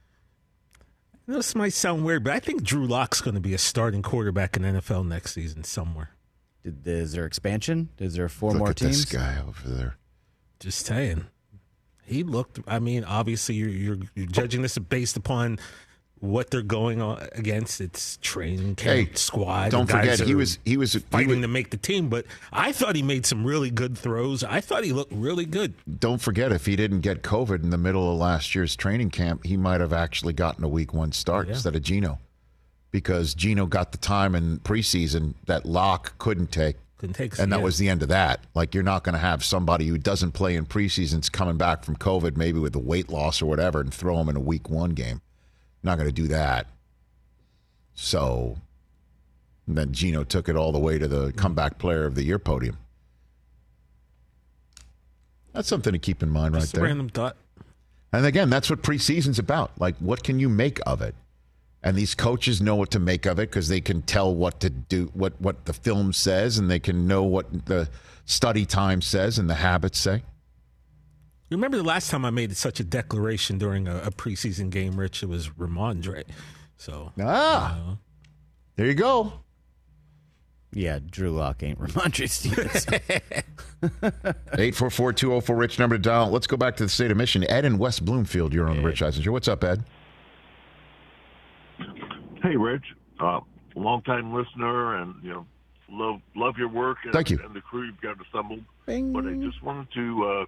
This might sound weird, but I think Drew Lock's going to be a starting quarterback in the N F L next season somewhere. Did, is there expansion? Is there four Look more at teams? this guy over there. Just saying. He looked, I mean, obviously you're, you're, you're judging this based upon what they're going on against. It's training camp, hey, squad. Don't forget, he are was he was fighting he was, to make the team, but I thought he made some really good throws. I thought he looked really good. Don't forget, if he didn't get COVID in the middle of last year's training camp, he might have actually gotten a week one start Yeah. instead of Geno. Because Geno got the time in preseason that Locke couldn't take. Couldn't take, and that yeah. was the end of that. Like, you're not going to have somebody who doesn't play in preseasons coming back from COVID, maybe with a weight loss or whatever, and throw him in a week one game. Not going to do that. So then Geno took it all the way to the comeback player of the year podium. That's something to keep in mind Just right a there. random thought. And again, that's what preseason's about. Like, what can you make of it? And these coaches know what to make of it because they can tell what to do, what, what the film says, and they can know what the study time says and the habits say. You remember the last time I made such a declaration during a, a preseason game, Rich? It was Ramondre. So Ah, uh, there you go. Yeah, Drew Lock ain't Ramondre Stevenson. eight four four, two oh four, Rich, number to dial. Let's go back to the state of Michigan. Ed in West Bloomfield, you're on the Rich Eisen Show. What's up, Ed? Hey, Rich, uh, longtime listener, and you know, love love your work and, Thank you. and the crew you've got assembled. Bing. But I just wanted to uh,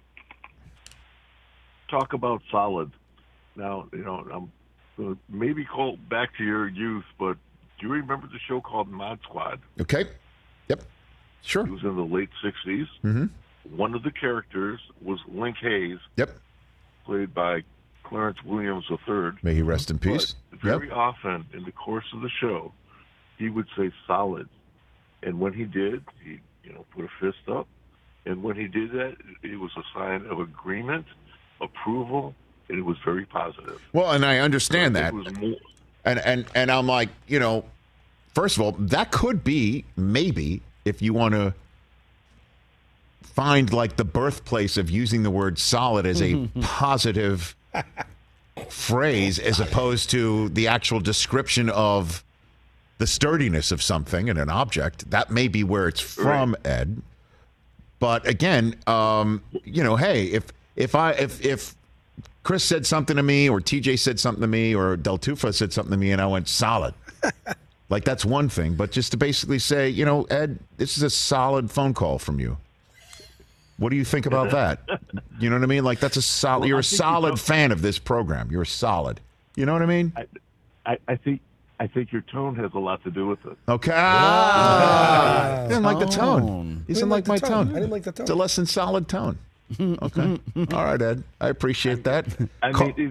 talk about Solid. Now, you know, I'm going to maybe call back to your youth, but do you remember the show called Mod Squad? Okay. Yep. Sure. It was in the late sixties. Mm-hmm. One of the characters was Link Hayes. Yep. Played by Clarence Williams the third. May he rest in peace. But very Yep. often in the course of the show, he would say solid. And when he did, he you know put a fist up. And when he did that, it was a sign of agreement, approval, and it was very positive. Well, and I understand So I that. think it was more, And, and, and I'm like, you know, first of all, that could be maybe if you want to find like the birthplace of using the word solid as a positive phrase as opposed to the actual description of the sturdiness of something and an object. That may be where it's from, Ed. But again, um, you know, hey, if if I if if Chris said something to me, or T J said something to me, or Del Tufo said something to me, and I went solid, like that's one thing. But just to basically say, you know, Ed, this is a solid phone call from you. What do you think about that? You know what I mean? Like that's a solid. Well, you're I a think solid you know- fan of this program. You're solid. You know what I mean? I, I, I think I think your tone has a lot to do with it. Okay. Ah, he didn't like the Tone. tone. He I didn't didn't like my like the tone. tone. I didn't like the tone. It's a less than solid tone. Okay. All right, Ed. I appreciate that. I Call- mean, it, it, it,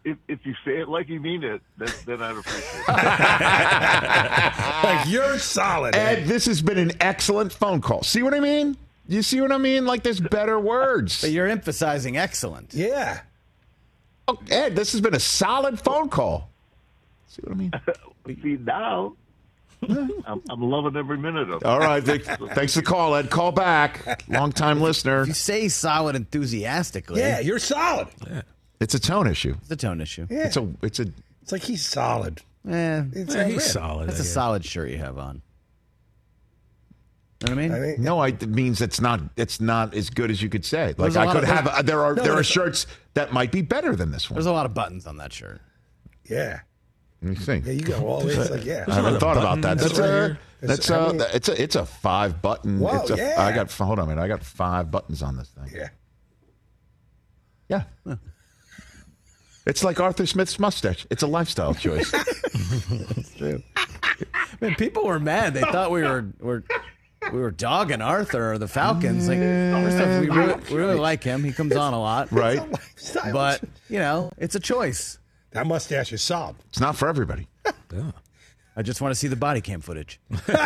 if, if you say it like you mean it, then, then I'd appreciate it. Like, you're solid. Ed, Ed, this has been an excellent phone call. See what I mean? You see what I mean? Like, there's better words. But you're emphasizing excellent. Yeah. Oh, Ed, this has been a solid phone call. See what I mean? See, now I'm, I'm loving every minute of it. All right, Vic. Thanks for the call, Ed. Call back. Long-time listener. You say solid enthusiastically. Yeah, you're solid. Yeah. It's a tone issue. It's a tone issue. Yeah. It's a. It's a. It's like he's solid. Eh, It's Yeah, he's unreal. solid. that's a I guess. solid shirt you have on. You know what I mean? I mean, No, I, it means it's not. It's not as good as you could say. Like There's a I lot could of- have. Uh, there are No, there are there's- shirts that might be better than this one. There's a lot of buttons on that shirt. yeah. Let me think. Yeah, you go all the way. It's like, yeah. I haven't thought about that. buttons That's right a. here. That's How a. many- It's a. It's a five button. Whoa, it's a, yeah. I got. Hold on a minute. I got five buttons on this thing. Yeah. Yeah. It's like Arthur Smith's mustache. It's a lifestyle choice. It's true. Man, people were mad. They thought we were were we were dogging Arthur or the Falcons. Like, first off, we really, we really like him. He comes on a lot, Right. But you know, it's a choice. That mustache is solid. It's not for everybody. Yeah. I just want to see the body cam footage.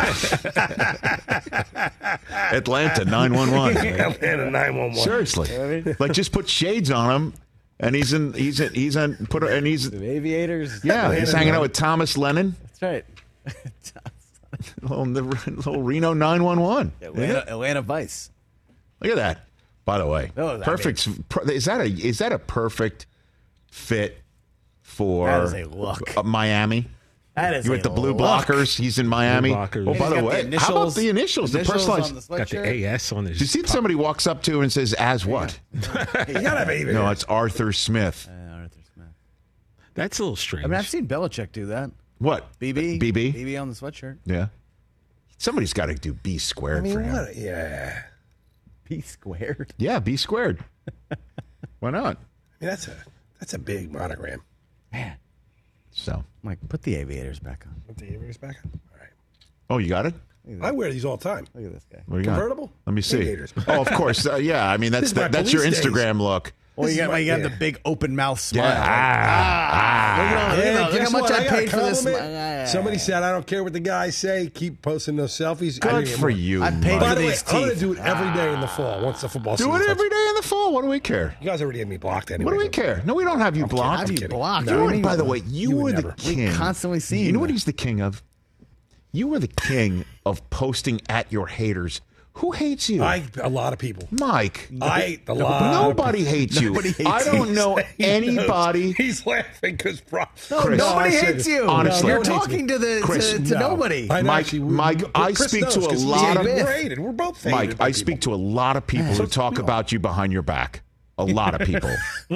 Atlanta nine one one. Atlanta nine one one. Seriously, like just put shades on him, and he's in. He's in. He's in. Put and he's. The aviators. Yeah, he's hanging out with Thomas Lennon. That's right. Little, the little Reno nine one one. Atlanta, Atlanta Vice. Look at that. By the way, Oh, I perfect. per- Is that a is that a perfect fit for That is a look. uh, Miami? That is You a with the blue look. blockers? He's in Miami. blockers. Oh, And by he's the got way, the how about initials- the initials? The initials personalized. on the Got the sweatshirt. A S on his. Do you see if somebody walks up to and says, "As what"? You gotta have aviators. No, it's Arthur Smith. Uh, Arthur Smith. That's a little strange. I mean, I've seen Belichick do that. What? B B. B B. B B on the sweatshirt. Yeah. Somebody's got to do B squared I mean, for him. what? Yeah. B squared. Yeah, B squared. Why not? I mean, that's a that's a big monogram. Man. So. Mike, put the aviators back on. Put the aviators back on. All right. Oh, you got it? I wear these all the time. Look at this guy. What do you got? Convertible? Let me see. Aviators. Oh, of course. Uh, yeah, I mean that's This is my that, that's your police days. Instagram look. Well, This you is got, my- you got yeah. the big open mouth smile. Yeah. Ah, ah. Look at all- look at all- look Hey, how guess much what? I got a paid for this. compliment. Ah. Somebody said, I don't care what the guys say. Keep posting those selfies. I Good didn't for get more. you. I paid Mike. By for the way, these I'm going to teeth. do it every day in the fall once the football Do season it starts. every day in the fall. What do we care? You guys already had me blocked anyway. What do we care? No, we don't have you blocked. Have you kidding. blocked? You What do were, mean? by the way, you, You were would the never. We king. constantly see You know him. what he's the king of? You were the king of posting at your haters. Who hates you? I a lot of people. Mike. I a lot. Nobody hates you. Nobody hates I don't you. know He anybody. knows. He's laughing because No, Chris. nobody No, I hates said- you. Honestly. You're No one hates talking me. to the Chris, to, to No. nobody. I know, Mike- actually, we- Mike, we- I Chris speak knows, to a 'cause lot we're of- hated. We're both hated Mike, by I speak people. to a lot of people So who talk we all- about you behind your back. A lot of people.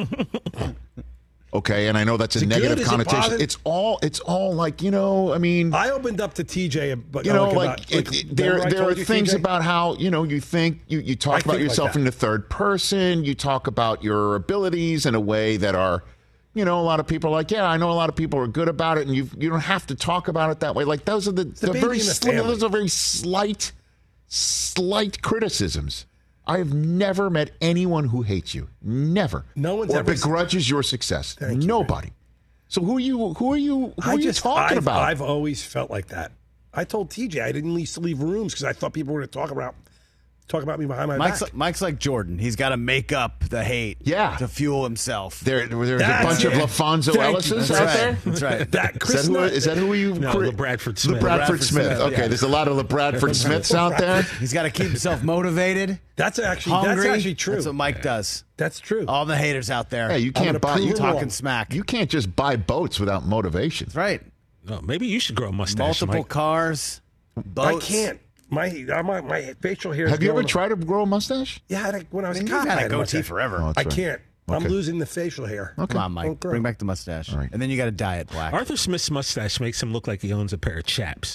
Okay, and I know that's a Is it good? negative Is it connotation. positive? It's all it's all like, you know, I mean, I opened up to T J, but you know, like, like, about, it, like it- there remember I there are told you, things T J? about how, you know, you think you, you I talk think about like yourself that. in the third person, you talk about your abilities in a way that are, you know, a lot of people are like, yeah, I know a lot of people are good about it, and you you don't have to talk about it that way. Like those are the, the the baby very in the sli- family. those are very slight slight criticisms. I have never met anyone who hates you. Never. No one's or ever- begrudges your success. Thank you, Nobody. So who are you? Who are you? Who I are you just, talking I've, about? I've always felt like that. I told T J I didn't used to leave rooms because I thought people were going to talk about talk about me behind my Mike's back. Mike's like Jordan. He's got to make up the hate. Yeah. To fuel himself. There, there's a That's bunch of it. LaFonso Thank you. Ellis's That's out right. there. That's right. That Is Chris that, who, Nutt- is that who you? No, cre- LeBradford Smith. LeBradford LeBradford Smith. Smith, Okay, yeah. there's a lot of LeBradford Smiths out there. He's got to keep himself motivated. That's actually Hungry. that's actually true. That's what Mike does. That's true. All the haters out there. Hey, you I'm can't gonna buy. prove You it talking wrong. smack. You can't just buy boats without motivation. That's right. No, maybe you should grow a mustache. Multiple Mike. cars. I Boats. can't. My my my facial hair. is Have you ever growing- tried to grow a mustache? Yeah, I had a, when I was I a mean, cop. you've I had a had a goatee mustache. forever. Oh, that's I right. can't. I'm Okay. losing the facial hair. Okay. Come on, Mike. Don't grow. Bring back the mustache. All right. And then you got to dye it black. Arthur Smith's mustache makes him look like he owns a pair of chaps.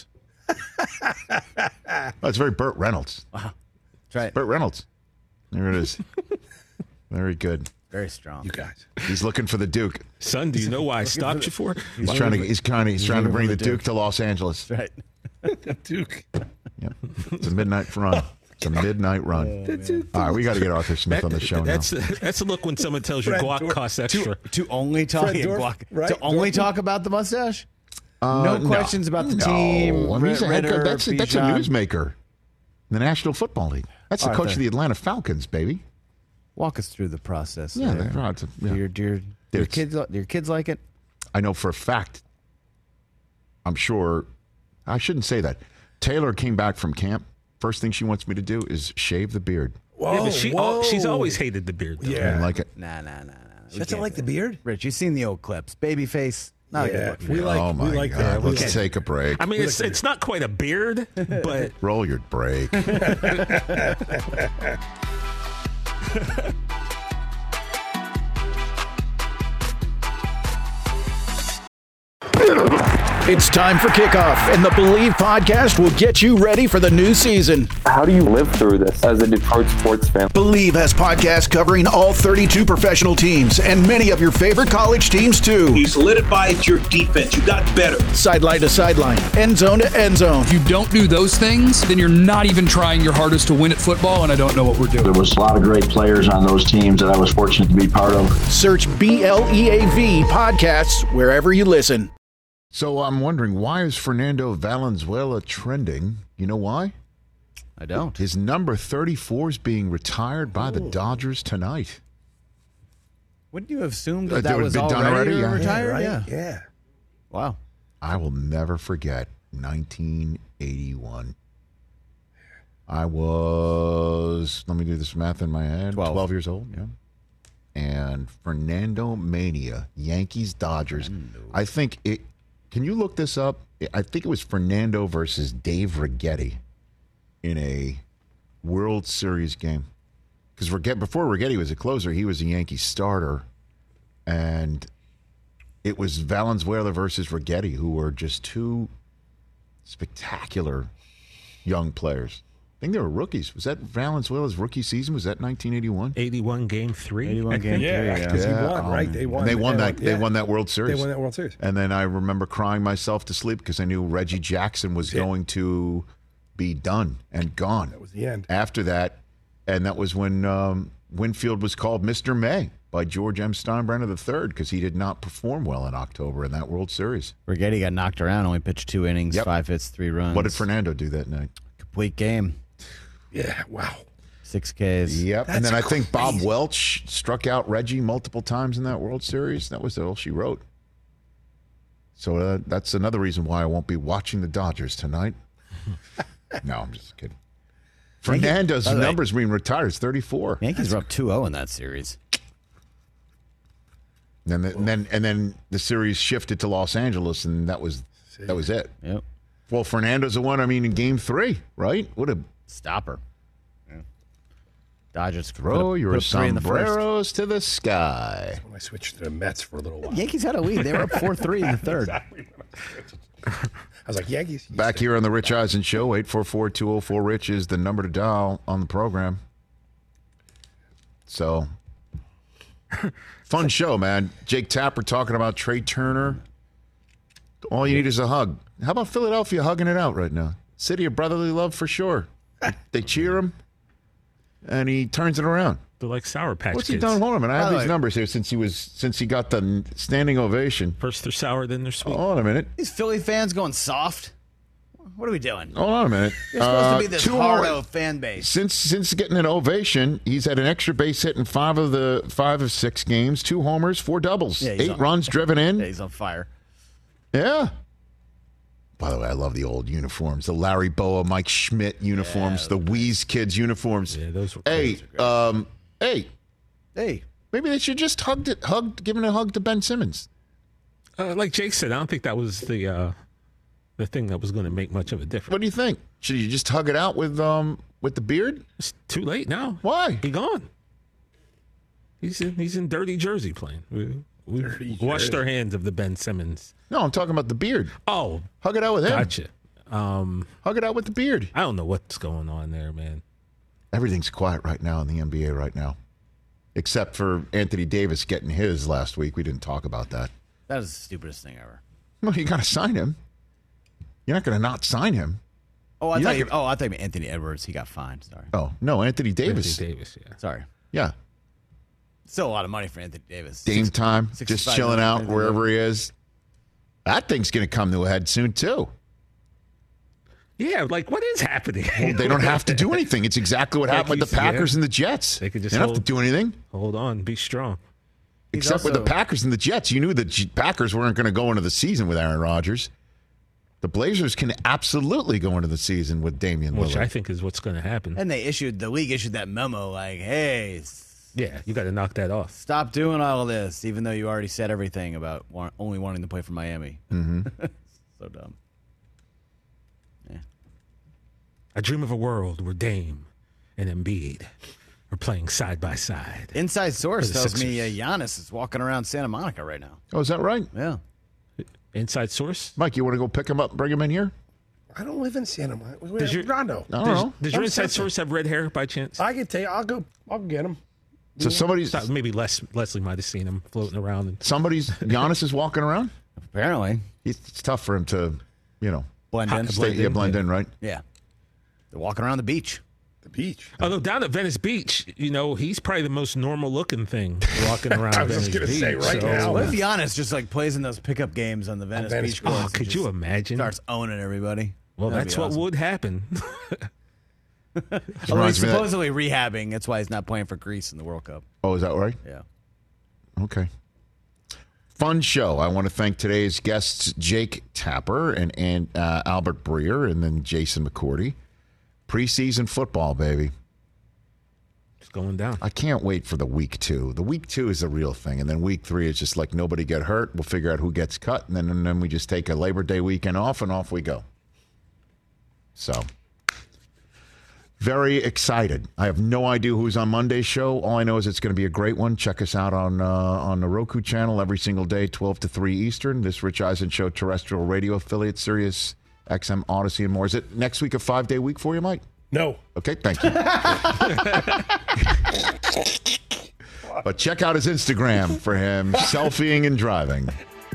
Oh, it's very Burt Reynolds. That's right. Burt Reynolds. There it is. Very good. Very strong. You guys. He's looking for the Duke. Son, do you know why I stopped you for? He's trying to. He's trying to. He's trying to bring the Duke to Los Angeles. That's right. Duke. Yep. It's a midnight run. It's a midnight run. All right, we got to get Arthur Smith on the show That's now. that's a look when someone tells you Fred guac Dorf- costs extra. To, to only talk Fred yeah, Dorf, guac- right? to only Dorfman? talk about the mustache. Uh, no questions about the no. team. I mean, he's a head coach. Ritter, That's, that's a Bijan. newsmaker in the National Football League. That's the Arthur. coach of the Atlanta Falcons, baby. Walk us through the process. Yeah, there. they're right. Yeah. Do your, do your, do your It's- kids, do your kids like it? I know for a fact. I'm sure. I shouldn't say that. Taylor came back from camp. First thing she wants me to do is shave the beard. Whoa, Yeah, but she, whoa. al- she's always hated the beard. Though. I didn't like it. Nah, nah, nah, nah. She doesn't like the beard? Rich, you've seen the old clips. Baby face. Not a Yeah, good look. for we you. like- oh my we like God! that. We Let's like take a break. I mean, it's it's not quite a beard, but Roll your break. It's time for kickoff, and the Believe podcast will get you ready for the new season. How do you live through this as a Detroit sports fan? Believe has podcasts covering all thirty-two professional teams and many of your favorite college teams, too. You solidified your defense. You got better. Sideline to sideline, end zone to end zone. If you don't do those things, then you're not even trying your hardest to win at football, and I don't know what we're doing. There was a lot of great players on those teams that I was fortunate to be part of. Search B L E A V podcasts wherever you listen. So I'm wondering, why is Fernando Valenzuela trending? You know why? I don't. His number thirty-four is being retired by the Dodgers tonight. Wouldn't you have assumed Uh, that that that would was be done already, already? Yeah. retired? Yeah, right? Yeah. Yeah. Wow. I will never forget nineteen eighty-one. I was, let me do this math in my head, Twelve. twelve years old, yeah. And Fernando Mania, Yankees, Dodgers. I think it, can you look this up? I think it was Fernando versus Dave Righetti in a World Series game. Because Righetti, before Righetti was a closer, he was a Yankee starter. And it was Valenzuela versus Righetti, who were just two spectacular young players. I think they were rookies. Was that Valenzuela's rookie season? Was that nineteen eighty-one? eighty-one game three. eighty-one game Yeah, three. because Yeah. he won, um, right? They won. and they won that. They yeah. won that World Series. They won that World Series. And then I remember crying myself to sleep because I knew Reggie Jackson was Yeah. going to be done and gone. That was the end. After that, and that was when um, Winfield was called Mister May by George M. Steinbrenner the third because he did not perform well in October in that World Series. Righetti got knocked around, only pitched two innings, Yep. five hits, three runs. What did Fernando do that night? Complete game. Yeah, wow. Six Ks. Yep. and That's then I think Bob crazy. Welch struck out Reggie multiple times in that World Series. That was all she wrote. So uh, that's another reason why I won't be watching the Dodgers tonight. No, I'm just kidding. Fernando's by the way- numbers being retired is thirty-four. Yankees were up two oh in that series. And then, and then and then the series shifted to Los Angeles, and that was that was it. Yep. Well, Fernando's the one. I mean, in Game Three, right? What a Stopper. Yeah. Dodgers throw put a- your put up three in the first. sombreros to the sky. When I switched to the Mets for a little while. Yankees had a lead. They were up four three in the third. Exactly. I was like, Yankees. Back here on the Rich Eisen Show, eight four four, two oh four, RICH is the number to dial on the program. So, fun show, man. Jake Tapper talking about Trey Turner. All you need is a hug. How about Philadelphia hugging it out right now? City of brotherly love for sure. They cheer him, and he turns it around. They're like Sour Patch What's Kids. he done? Hold on a minute. I have By the these way- numbers here since he was since he got the standing ovation. First they're sour, then they're sweet. Hold on a minute. These Philly fans going soft. What are we doing? Hold on a minute. You're supposed Uh, to be this two hard more- fan base. Since since getting an ovation, he's had an extra base hit in five of the five of six games, two homers, four doubles, Yeah, he's eight on- runs driven in. Yeah, he's on fire. Yeah. By the way, I love the old uniforms, the Larry Boa, Mike Schmidt uniforms, the Wheeze Kids uniforms. Yeah, those were Hey, um, hey, Hey. maybe they should just hugged it, hugged, giving a hug to Ben Simmons. Uh, like Jake said, I don't think that was the uh, the thing that was going to make much of a difference. What do you think? Should you just hug it out with um with the beard? It's too late now. Why? He gone. He's in, he's in dirty jersey playing. We, we Dirty washed jersey. our hands of the Ben Simmons. No, I'm talking about the beard. Oh, Hug it out with him. gotcha. Um, Hug it out with the beard. I don't know what's going on there, man. Everything's quiet right now in the N B A right now, except for Anthony Davis getting his last week. We didn't talk about that. That is the stupidest thing ever. Well, you got to sign him. You're not going to not sign him. Oh, I You're thought not you. gonna- Oh, I thought you meant Anthony Edwards. He got fined. Sorry. Oh no, Anthony Davis. Anthony Davis, yeah. Sorry. Yeah, Still a lot of money for Anthony Davis. Dame Six- time, just sixty-five chilling million out for Anthony wherever he is. That thing's going to come to a head soon too. Yeah, like what is happening? Well, they don't have to do anything. It's exactly what Yeah, happened with the he's- yeah. Packers and the Jets. They could just they don't have to hold- do anything. Hold on, be strong. He's Except with the also- Packers and the Jets. You knew the G- Packers weren't going to go into the season with Aaron Rodgers. The Blazers can absolutely go into the season with Damian Which Lillard. I think is what's going to happen. And they issued the league issued that memo like, "Hey, s- Yeah, you got to knock that off. stop doing all of this," even though you already said everything about wa- only wanting to play for Miami. Mm-hmm. So dumb. I dream of a world where Dame and Embiid are playing side by side. Inside source For the tells me uh, Sixers. Giannis is walking around Santa Monica right now. Oh, is that right? Yeah. Inside source? Mike, you want to go pick him up and bring him in here? I don't live in Santa Monica. Does your, Rondo. I don't does, know. does your I'm inside sensitive. source have red hair by chance? I can tell you. I'll go. I'll get him. So somebody's Thought maybe Les, Leslie might have seen him floating around. And, somebody's Giannis is walking around. Apparently. He's, it's tough for him to, you know, Blend in. stay, yeah, blend in, right? Yeah. They're walking around the beach. The beach. although down at Venice Beach, you know, he's probably the most normal looking thing walking around I was Venice just gonna Beach. say right so- now. What if Giannis just like plays in those pickup games on the Venice, Venice Beach Beach. course? Oh, and could you just imagine? Starts owning everybody. Well, That'd that's be what awesome. would happen. Although he's reminds me of that- supposedly rehabbing. That's why he's not playing for Greece in the World Cup. Oh, is that right? Yeah. Okay. Fun show. I want to thank today's guests, Jake Tapper and, and uh, Albert Breer, and then Jason McCourty. Preseason football, baby. It's going down. I can't wait for the week two. The week two is the real thing, and then week three is just like nobody get hurt. We'll figure out who gets cut, and then and then we just take a Labor Day weekend off, and off we go. So, very excited. I have no idea who's on Monday's show. All I know is it's going to be a great one. Check us out on uh, on the Roku channel every single day, twelve to three Eastern. This Rich Eisen Show terrestrial radio affiliate, Sirius X M, Odyssey, and more. Is it next week a five-day week for you, Mike? No. Okay, thank you. But check out his Instagram for him selfieing and driving.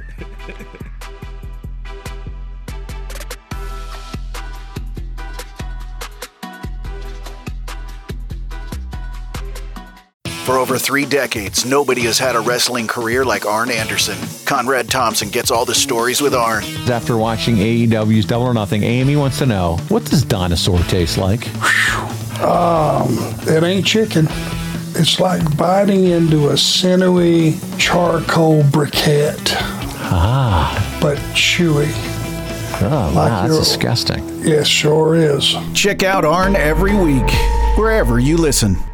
For over three decades, nobody has had a wrestling career like Arn Anderson. Conrad Thompson gets all the stories with Arn. After watching A E W's Double or Nothing, Amy wants to know, what does dinosaur taste like? Um, it ain't chicken. It's like biting into a sinewy charcoal briquette. Ah. But chewy. Oh, Like wow, that's your- disgusting. Yes, sure is. Check out Arn every week, wherever you listen.